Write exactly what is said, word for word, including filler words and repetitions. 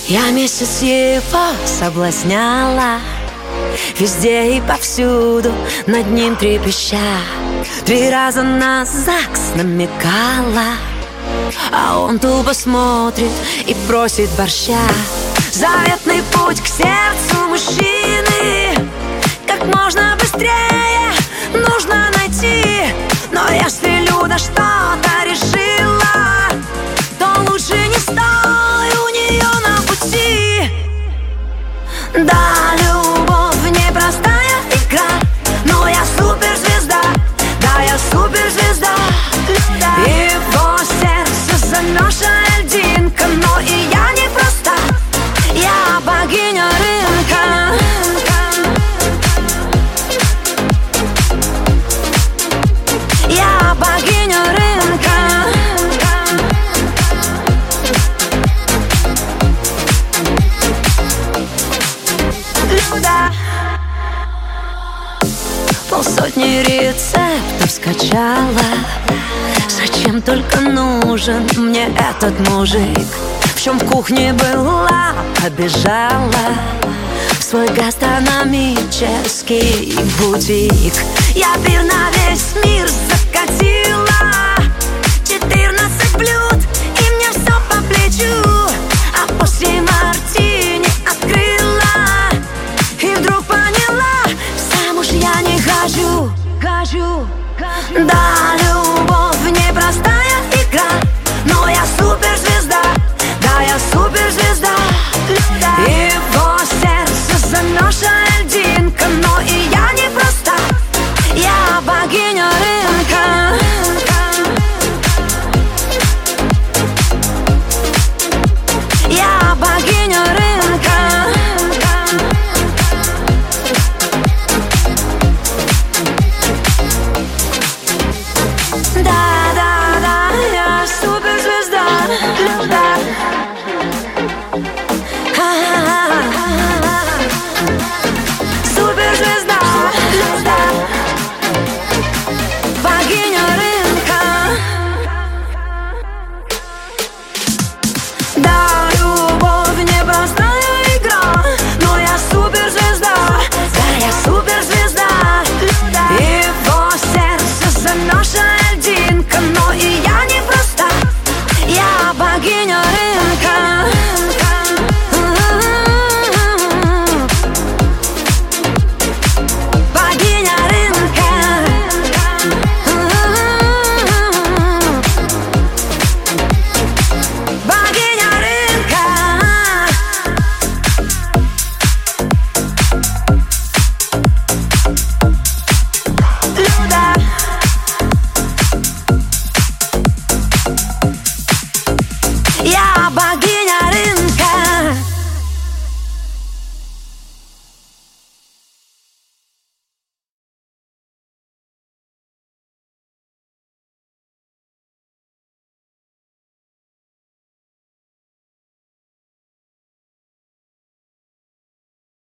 Я месяц его соблазняла, везде и повсюду над ним трепеща. Три раза на ЗАГС намекала, а он тупо смотрит и просит борща. Заветный путь к сердцу мужчины как можно быстрее нужно найти. Но если Люда что-то решила, то лучше не стой у нее на пути. Да, любовь непростая игра, но я суперзвезда, да, я суперзвезда. Его сердце замерзшая льдинка, но и я не проста, я богиня рынка. Я богиня рынка. Люда. Полсотни рецептов скачала, зачем только нужен мне этот мужик? В чем в кухне была, побежала в свой гастрономический бутик. Я пир на весь мир закатила, четырнадцать блюд